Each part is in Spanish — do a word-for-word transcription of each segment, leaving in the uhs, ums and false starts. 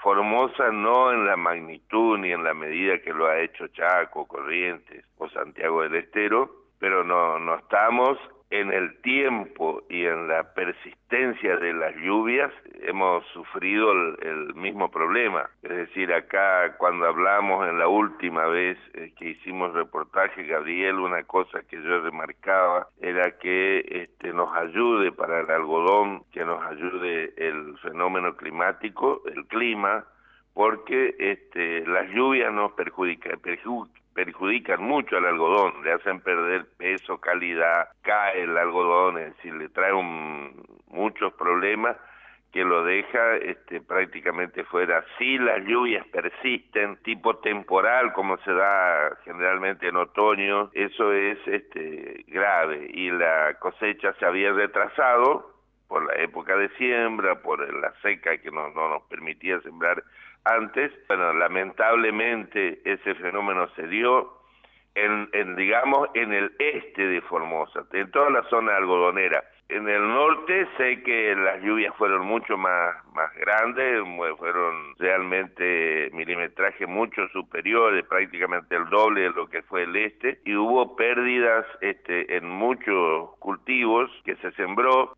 Formosa no en la magnitud ni en la medida que lo ha hecho Chaco, Corrientes o Santiago del Estero, pero no, no estamos en el tiempo y en la persistencia de las lluvias, hemos sufrido el, el mismo problema. Es decir, acá cuando hablamos en la última vez eh, que hicimos reportaje, Gabriel, una cosa que yo remarcaba era que este, nos ayude para el algodón, que nos ayude el fenómeno climático, el clima, porque este, las lluvias nos perjudican, perjudican perjudican mucho al algodón, le hacen perder peso, calidad, cae el algodón, es decir, le trae un, muchos problemas que lo deja este, prácticamente fuera. Si las lluvias persisten, tipo temporal, como se da generalmente en otoño, eso es este, grave, y la cosecha se había retrasado por la época de siembra, por la seca que no, no nos permitía sembrar antes. Bueno, lamentablemente ese fenómeno se dio en, en, digamos, en el este de Formosa, en toda la zona algodonera. En el norte sé que las lluvias fueron mucho más, más grandes, fueron realmente milimetraje mucho superiores, prácticamente el doble de lo que fue el este, y hubo pérdidas este, en muchos cultivos que se sembró.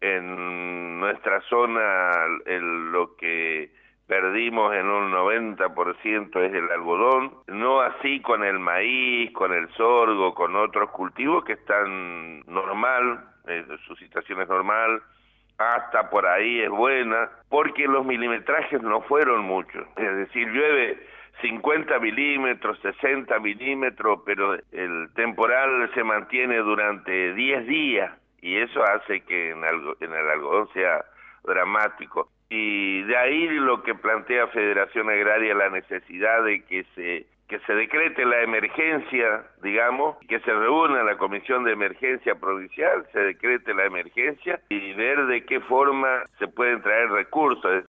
En nuestra zona el, lo que perdimos en un noventa por ciento es el algodón, no así con el maíz, con el sorgo, con otros cultivos que están normal, eh, su situación es normal, hasta por ahí es buena, porque los milimetrajes no fueron muchos, es decir, llueve cincuenta milímetros, sesenta milímetros, pero el temporal se mantiene durante diez días, y eso hace que en, algo, en el algodón sea dramático. Y de ahí lo que plantea Federación Agraria, la necesidad de que se que se decrete la emergencia, digamos, que se reúna la Comisión de Emergencia Provincial, se decrete la emergencia y ver de qué forma se pueden traer recursos.